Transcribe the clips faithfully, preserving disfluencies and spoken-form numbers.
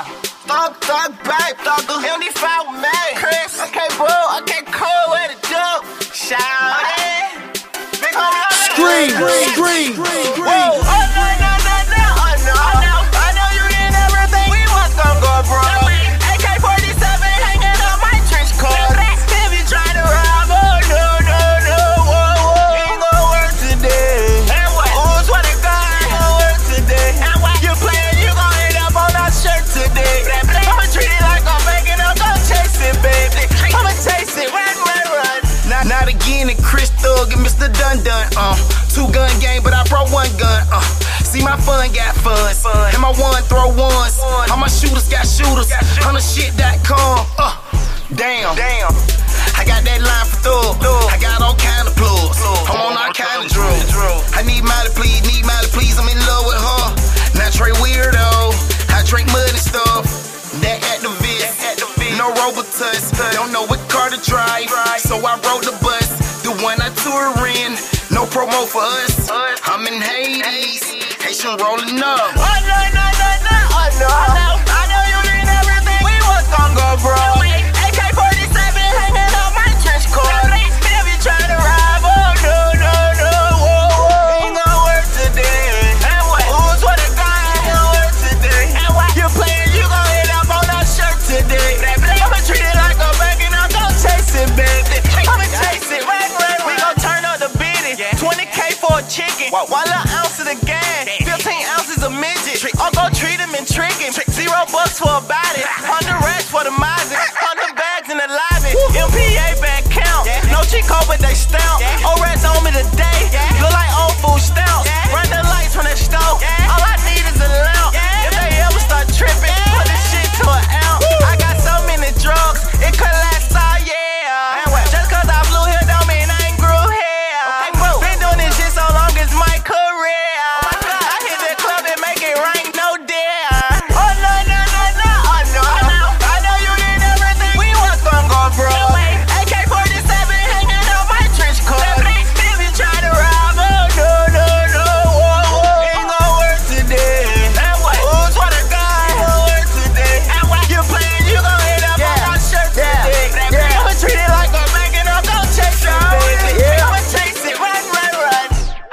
Uh, thug, thug, babe, thugger. M D five with me. Chris, okay, bro, okay, cool, where the dope? Shout it. Big homie, Scream, scream, scream. Whoa, oh, no, no, no, no, oh, no. I know, I know you in everything. We was gon' go, bro. A K forty-seven hanging on my trench coat. If you try to rob, oh, no, no, no, whoa, whoa. Ain't gon' work today. Ooh, swear to God, ain't gon' work today. You playin', you gon' end up on our shirt today. I'ma treat it like I'm making up, gon' chase it, baby. I'ma taste it, run, run, run. Not, not again, and Chris Thug and Mister Dun Dun, uh. Two gun game, but I brought one gun, uh. See, my fun got fun, and my one throw ones. All my shooters got shooters, on the shit dot com, uh. Damn, damn. I got that line for Thug. I got all kind of plugs. I'm on all kind of drugs. I need Miley, please, need Miley, please. I'm in love with her. Not Trey Weirdo. I drink mud and stuff. That activist, no Robotus. Don't know what car to drive, so I rode the bus. The one I tour in, no promo for us. I'm in Hades, Haitian rolling up. Oh no, no, no, no, oh no. I know you need everything. We was gon' go, bro. A K forty-seven hanging on my trench coat. If you try to rob, oh no, no, no, whoa, whoa. Ain't gon' work today. Ooh, swear to God, ain't gon' work today. You playin', you gon' end up on our shirt today. I'ma treat it like I'm begging, I'm gon' chase it, baby. I'ma chase it, right, right, we gon' turn up the biddy. twenty K for a chicken, one little ounce of the gas, fifteen ounces of midget. I'll go treat him and trick him. Zero bucks for a body, hundred racks for the Mazda, hundred bags in the lobby. M P A back count, no Chico but they stout. Old rats on me today, look like old food stout. Run the lights from the stove, all I need is a lamp. If they ever start tripping, put this shit to an ounce. I got so many drugs, it could last all year. Just cause I flew here don't mean I ain't grew here. Been doing this shit so long, it's my career. I hit the club and make it rain, no dear. Oh no, no, no, no, oh no. I know you need everything. We was gon' go, bro. A K forty-seven hanging on my trench coat. If you try to rob, oh no, no, no, whoa, whoa. Ain't gon' work today. Ooh, swear to God, ain't gon' work today. You playin', you gon' end up on our shirt today. I'ma treat it like I'm making up, gon' chase it, baby. I'ma chase it, run, run, run.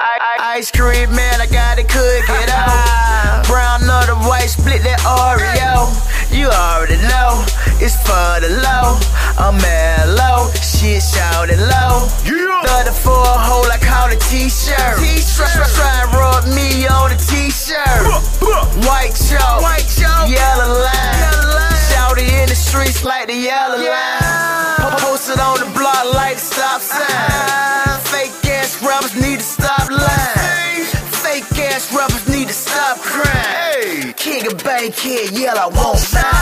Ice cream, man, I got it, cook it out. Brown nutter, white, split that Oreo. You already know, it's for the low. I'm mellow, shit shouted low. thirty-four hole, I call it t-shirt. Try and rub me on the t-shirt. White chalk, yellow line. Shouted in the streets like the yellow line. Posted on the block like the stop sign. Fake ass rappers need to stop lying. Fake ass rappers need to stop crying. King of Bankhead, yell I won't die.